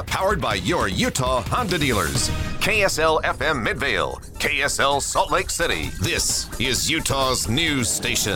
powered by your Utah Honda dealers. KSL FM Midvale, KSL Salt Lake City. This is Utah's news station.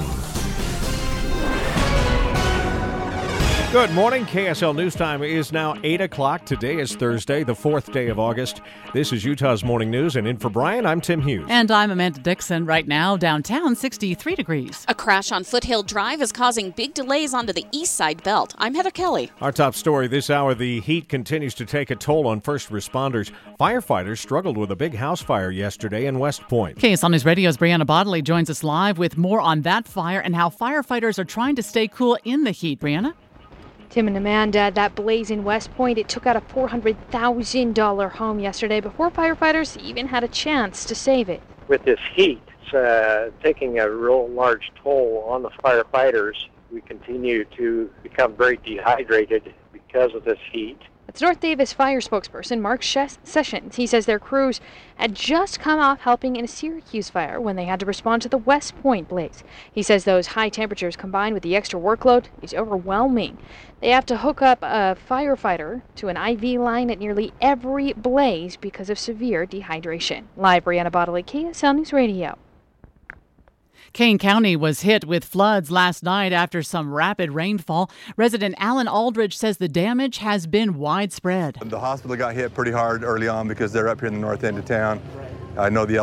Good morning. KSL News Time is now 8 o'clock. Today is Thursday, the 4th day of August. This is Utah's Morning News, and in for Brian, I'm Tim Hughes. And I'm Amanda Dixon. Right now, downtown, 63 degrees. A crash on Foothill Drive is causing big delays onto the east side belt. I'm Heather Kelly. Our top story this hour, the heat continues to take a toll on first responders. Firefighters struggled with a big house fire yesterday in West Point. KSL News Radio's Brianna Bodley joins us live with more on that fire and how firefighters are trying to stay cool in the heat. Brianna? Tim and Amanda, that blaze in West Point, it took out a $400,000 home yesterday before firefighters even had a chance to save it. With this heat, it's taking a real large toll on the firefighters. We continue to become very dehydrated because of this heat. It's North Davis Fire spokesperson Mark Sessions. He says their crews had just come off helping in a Syracuse fire when they had to respond to the West Point blaze. He says those high temperatures combined with the extra workload is overwhelming. They have to hook up a firefighter to an IV line at nearly every blaze because of severe dehydration. Live, Brianna Bodley, KSL News Radio. Kane County was hit with floods last night after some rapid rainfall. Resident Alan Aldridge says the damage has been widespread. The hospital got hit pretty hard early on because they're up here in the north end of town. I know the